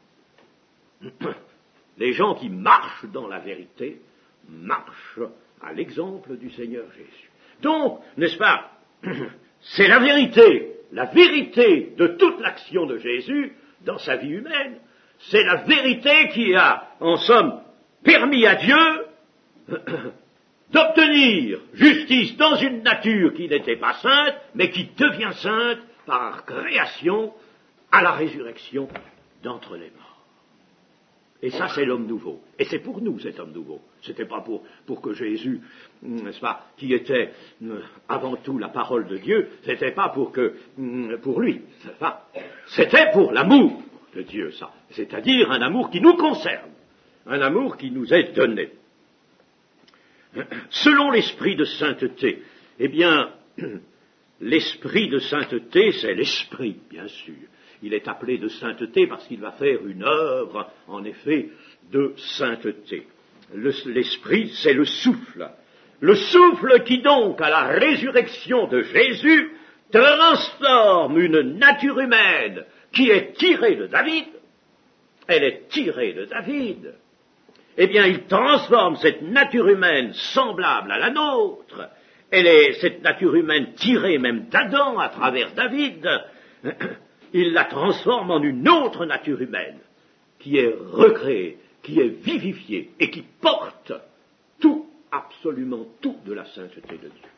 A: Les gens qui marchent dans la vérité marchent à l'exemple du Seigneur Jésus. Donc, n'est-ce pas, c'est la vérité de toute l'action de Jésus dans sa vie humaine. C'est la vérité qui a, en somme, permis à Dieu d'obtenir justice dans une nature qui n'était pas sainte, mais qui devient sainte par création à la résurrection d'entre les morts. Et ça, c'est l'homme nouveau. Et c'est pour nous, cet homme nouveau. C'était pas pour que Jésus, n'est-ce pas, qui était avant tout la parole de Dieu, c'était pas pour lui. C'était pour l'amour de Dieu, ça. C'est-à-dire un amour qui nous concerne. un amour qui nous est donné. Selon l'esprit de sainteté, eh bien, l'esprit de sainteté, c'est l'esprit, bien sûr. Il est appelé de sainteté parce qu'il va faire une œuvre, en effet, de sainteté. L'esprit, c'est le souffle. Le souffle qui donc, à la résurrection de Jésus, transforme une nature humaine qui est tirée de David. Elle est tirée de David. Eh bien, il transforme cette nature humaine semblable à la nôtre. Cette nature humaine tirée même d'Adam à travers David. Il la transforme en une autre nature humaine qui est recréée, qui est vivifiée et qui porte tout, absolument tout de la sainteté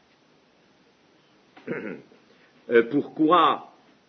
A: de Dieu. Pourquoi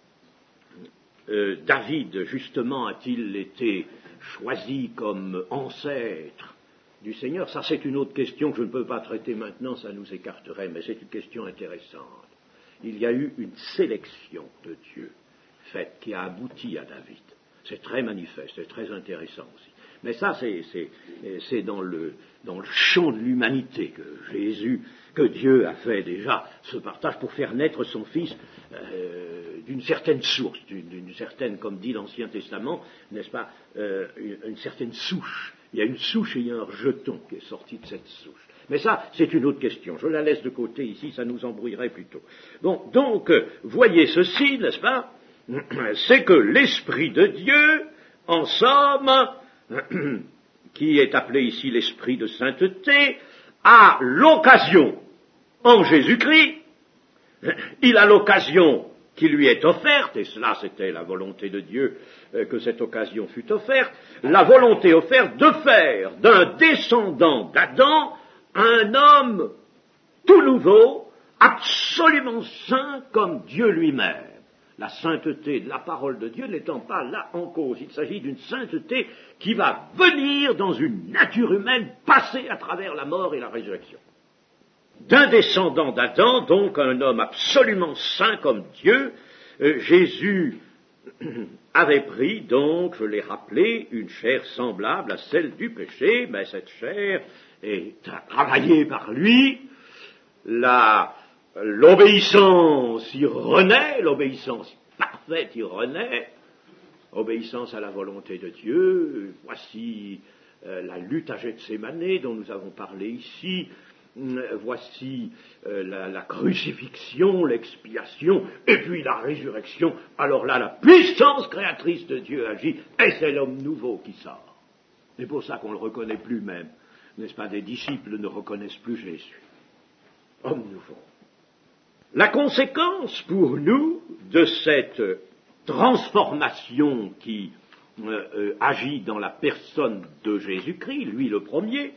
A: David, justement, a-t-il été choisi comme ancêtre du Seigneur? Ça, c'est une autre question que je ne peux pas traiter maintenant, ça nous écarterait, mais c'est une question intéressante. Il y a eu une sélection de Dieu faite qui a abouti à David. C'est très manifeste, c'est très intéressant aussi. Mais ça, c'est dans le champ de l'humanité que Dieu a fait déjà ce partage pour faire naître son Fils d'une certaine source, d'une certaine, comme dit l'Ancien Testament, n'est-ce pas, une certaine souche. Il y a une souche et il y a un rejeton qui est sorti de cette souche. Mais ça, c'est une autre question. Je la laisse de côté ici, ça nous embrouillerait plutôt. Bon, donc, voyez ceci, n'est-ce pas? C'est que l'Esprit de Dieu, en somme, qui est appelé ici l'Esprit de sainteté, a l'occasion, en Jésus-Christ, il a l'occasion qui lui est offerte, et cela c'était la volonté de Dieu que cette occasion fût offerte, la volonté offerte de faire d'un descendant d'Adam un homme tout nouveau, absolument saint comme Dieu lui-même. La sainteté de la parole de Dieu n'étant pas là en cause. Il s'agit d'une sainteté qui va venir dans une nature humaine passée à travers la mort et la résurrection. D'un descendant d'Adam, donc un homme absolument saint comme Dieu, Jésus avait pris, donc, je l'ai rappelé, une chair semblable à celle du péché, mais cette chair est travaillée par lui, l'obéissance y renaît, l'obéissance parfaite y renaît, obéissance à la volonté de Dieu. Voici la lutte à Gethsémanée dont nous avons parlé ici. Voici la crucifixion, l'expiation, et puis la résurrection. Alors là, la puissance créatrice de Dieu agit, et c'est l'homme nouveau qui sort. C'est pour ça qu'on ne le reconnaît plus même, n'est-ce pas? Des disciples ne reconnaissent plus Jésus. Homme nouveau. La conséquence pour nous de cette transformation qui agit dans la personne de Jésus-Christ, lui le premier,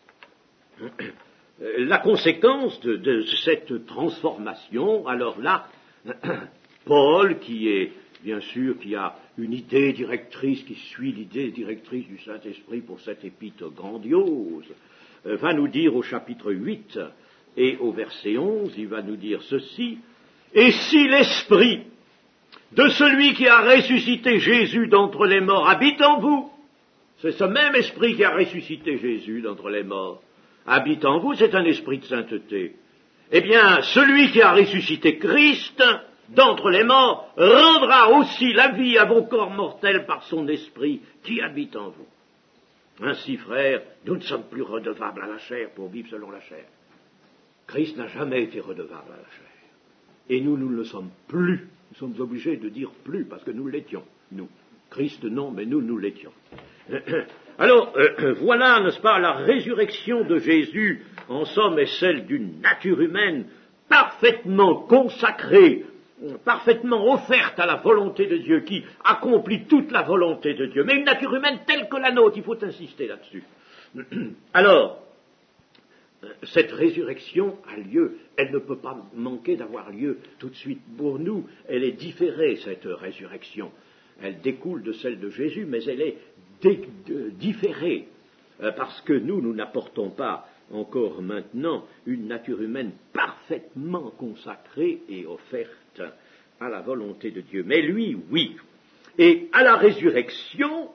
A: la conséquence de cette transformation, alors là, Paul, qui est bien sûr, qui a une idée directrice, qui suit l'idée directrice du Saint-Esprit pour cette épître grandiose, va nous dire au chapitre 8 et au verset 11, il va nous dire ceci: « Et si l'Esprit de celui qui a ressuscité Jésus d'entre les morts habite en vous », c'est ce même Esprit qui a ressuscité Jésus d'entre les morts, habite en vous, c'est un esprit de sainteté. Eh bien, celui qui a ressuscité Christ d'entre les morts rendra aussi la vie à vos corps mortels par son esprit qui habite en vous. Ainsi, frères, nous ne sommes plus redevables à la chair pour vivre selon la chair. Christ n'a jamais été redevable à la chair. Et nous ne le sommes plus. Nous sommes obligés de dire plus, parce que nous l'étions, nous. Christ non, mais nous l'étions. Alors, voilà, n'est-ce pas, la résurrection de Jésus, en somme, est celle d'une nature humaine parfaitement consacrée, parfaitement offerte à la volonté de Dieu, qui accomplit toute la volonté de Dieu, mais une nature humaine telle que la nôtre, il faut insister là-dessus. Alors, cette résurrection a lieu, elle ne peut pas manquer d'avoir lieu tout de suite. Pour nous, elle est différée, cette résurrection. Elle découle de celle de Jésus, mais elle est différée, parce que nous n'apportons pas encore maintenant une nature humaine parfaitement consacrée et offerte à la volonté de Dieu. Mais lui, oui. Et à la résurrection,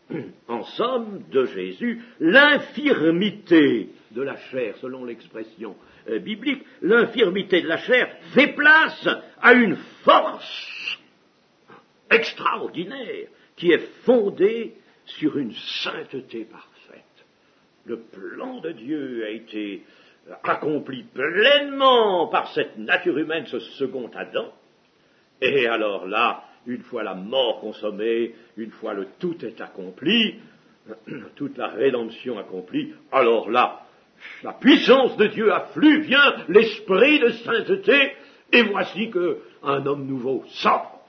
A: en somme, de Jésus, l'infirmité de la chair, selon l'expression biblique, l'infirmité de la chair fait place à une force extraordinaire qui est fondée sur une sainteté parfaite. Le plan de Dieu a été accompli pleinement par cette nature humaine, ce second Adam, et alors là, une fois la mort consommée, une fois le tout est accompli, toute la rédemption accomplie, alors là, la puissance de Dieu afflue, vient l'esprit de sainteté, et voici qu'un homme nouveau sort.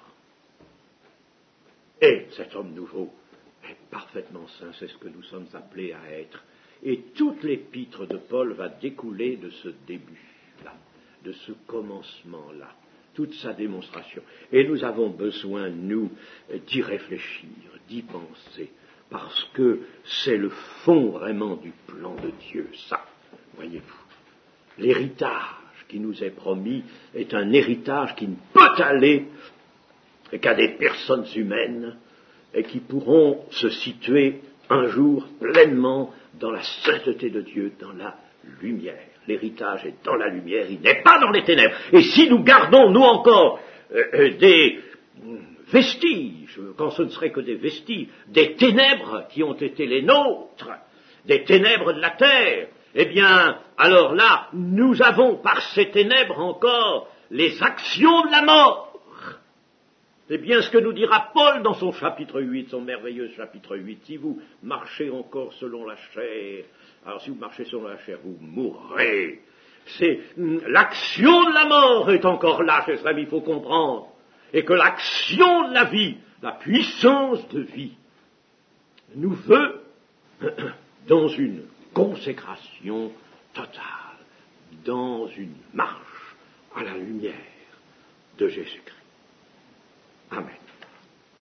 A: Et cet homme nouveau est parfaitement saint, c'est ce que nous sommes appelés à être. Et toute l'épître de Paul va découler de ce début-là, de ce commencement-là, toute sa démonstration. Et nous avons besoin, nous, d'y réfléchir, d'y penser, parce que c'est le fond vraiment du plan de Dieu, ça, voyez-vous. L'héritage qui nous est promis est un héritage qui ne peut aller qu'à des personnes humaines et qui pourront se situer un jour pleinement dans la sainteté de Dieu, dans la lumière. L'héritage est dans la lumière, il n'est pas dans les ténèbres. Et si nous gardons, nous encore, des vestiges, quand ce ne serait que des vestiges, des ténèbres qui ont été les nôtres, des ténèbres de la terre, eh bien, alors là, nous avons par ces ténèbres encore les actions de la mort. C'est bien ce que nous dira Paul dans son chapitre 8, son merveilleux chapitre 8. Si vous marchez encore selon la chair, alors si vous marchez selon la chair, vous mourrez. C'est l'action de la mort est encore là, chers amis, il faut comprendre. Et que l'action de la vie, la puissance de vie, nous veut dans une consécration totale, dans une marche à la lumière de Jésus-Christ. Amen.